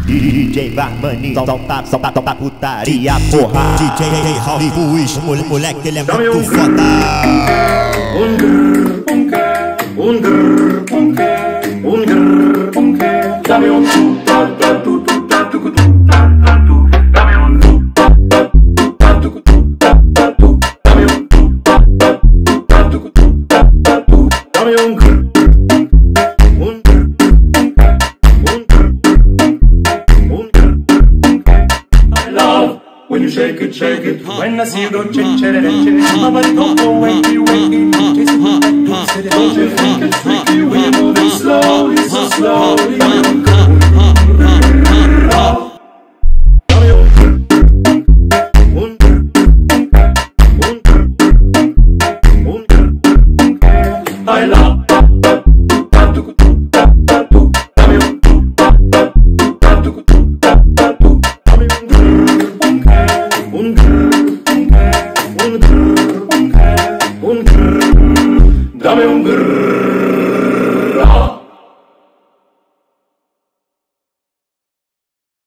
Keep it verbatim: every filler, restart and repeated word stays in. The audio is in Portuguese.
D J Varmani, solta, solta, solta putaria, porra. D J Raul Buiz, o moleque ele é muito foda. Um grrr, um quê, um grrr, um quê, um grrr, um quê. Dame um tu, ta, ta, tu, tu, ta, tu, tu, ta, ta, tu. Dame um tu, ta, ta, ta, tu, tu, ta, ta, tu. Dame um tu, ta, ta, ta, tu, tu, ta, ta, tu. Dame um grrr, um grrr, um grrr, um grrr, um grrr. I love when you shake it, shake it. When I see you go chit chat and chit, my body go go wakey wakey. Don't you think it's freaky when you move it slowly, so slowly?